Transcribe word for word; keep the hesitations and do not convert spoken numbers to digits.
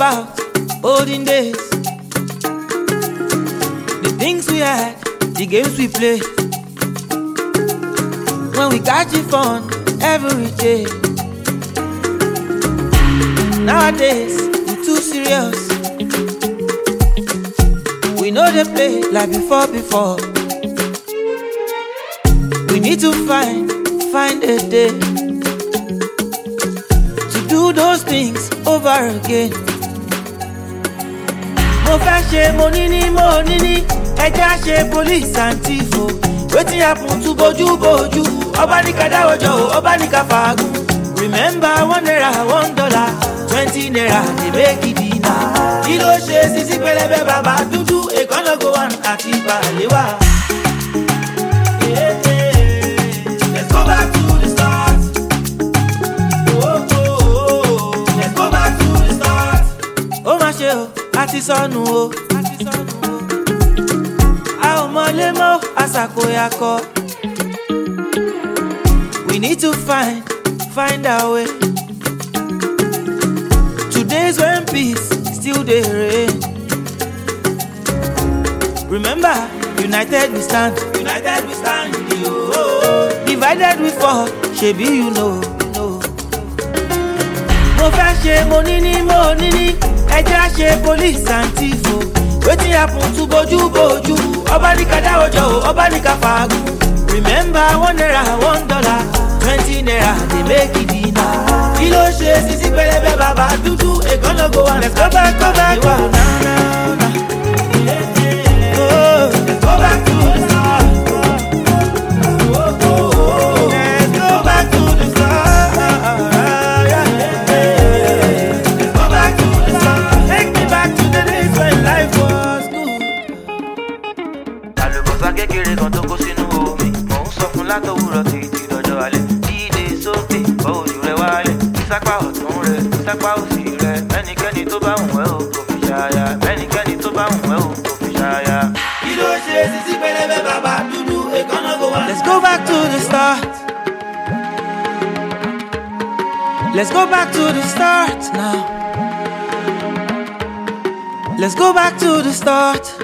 about olden days, the things we had, the games we played, when we got you fun every day. Nowadays, we too serious. We know they play like before, before. We need to find, find a day to do those things over again. Mo fẹ́ ṣe mo níní mo níní, ẹja ṣe police and thief o. Wetin happen to bojú bojú? Ọba ní ká dáwọ́jọ́ o, ọba ní ká fàágùn. Remember one naira, one dollar, twenty naira dey make it dinner. Kí ló ṣe sisi pẹlẹbẹ bàbá dúdú? Èkánná go one àti bàlẹ́wà. Let's go back to the start. Oh, oh, oh. Let's go back to the start. Ó mà ṣe o, àti sọnù o. A ò mọlé mọ́, àṣàkóyakọ. We need to find, find our way to days when peace still dey reign. Remember, united we stand, united we stand. Oh, divided we fall, shebi you know, know. Mo fẹ́ ṣe mo níní mo níní, ẹja ṣe police and thief o. Wetin happen to bojú bojú? Ọba ní ká dáwọ́jọ́ o, ọba ní ká fàágùn. Remember one naira, one dollar, twenty naira dey make it dinner. Kí ló ṣe sisi pẹlẹbẹ bàbá dúdú? Èkánná go one. Let's go back, go back, go back. Oh, let's go back to the start. Oh, oh, oh. Let's go back to the start. Let's go back to the start. Take me back to the days when life was good. Àlùbọ́sà kékeré kan tó kó sínú omi, mò ń sọ fún látòwúrọ̀ títí dọjọ́ alẹ́. Dídé sókè, bọ́ ojú rẹ̀ wálẹ̀. Ìsápá ọ̀tún rẹ̀, ìsápá òsì rẹ̀. Ẹnikẹ́ni tó bá wùn ẹ́ o, kò fi ṣàyà. Ẹnikẹ́ni tó bá wùn ẹ́ o, kò fi ṣàyà. Kí ló ṣe sisi pẹlẹbẹ bàbá dúdú? Èkánná go one. Let's go back to the start. Let's go back to the start now. Let's go back to the start.